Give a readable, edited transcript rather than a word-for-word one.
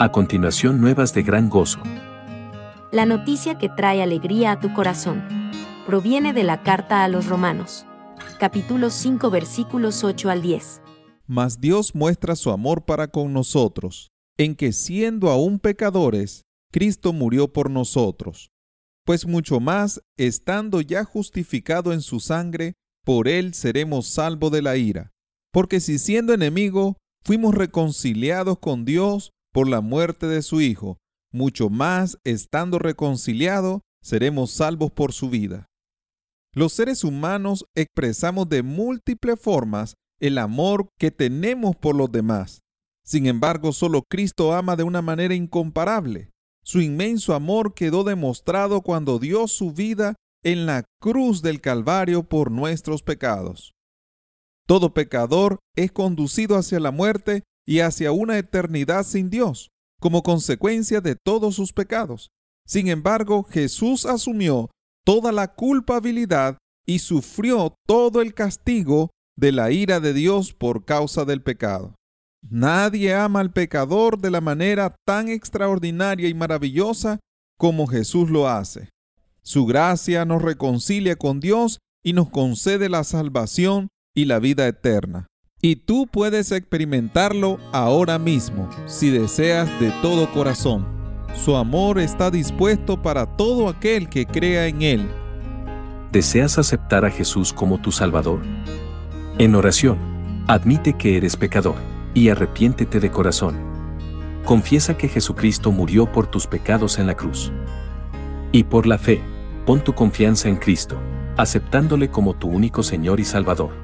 A continuación, nuevas de gran gozo. La noticia que trae alegría a tu corazón proviene de la carta a los Romanos, capítulo 5, versículos 8 al 10. Mas Dios muestra su amor para con nosotros, en que siendo aún pecadores, Cristo murió por nosotros. Pues mucho más, estando ya justificado en su sangre, por él seremos salvos de la ira. Porque si siendo enemigo, fuimos reconciliados con Dios por la muerte de su Hijo, mucho más, estando reconciliados, seremos salvos por su vida. Los seres humanos expresamos de múltiples formas el amor que tenemos por los demás. Sin embargo, solo Cristo ama de una manera incomparable. Su inmenso amor quedó demostrado cuando dio su vida en la cruz del Calvario por nuestros pecados. Todo pecador es conducido hacia la muerte y hacia una eternidad sin Dios, como consecuencia de todos sus pecados. Sin embargo, Jesús asumió toda la culpabilidad y sufrió todo el castigo de la ira de Dios por causa del pecado. Nadie ama al pecador de la manera tan extraordinaria y maravillosa como Jesús lo hace. Su gracia nos reconcilia con Dios y nos concede la salvación y la vida eterna. Y tú puedes experimentarlo ahora mismo, si deseas de todo corazón. Su amor está dispuesto para todo aquel que crea en Él. ¿Deseas aceptar a Jesús como tu Salvador? En oración, admite que eres pecador y arrepiéntete de corazón. Confiesa que Jesucristo murió por tus pecados en la cruz. Y por la fe, pon tu confianza en Cristo, aceptándole como tu único Señor y Salvador.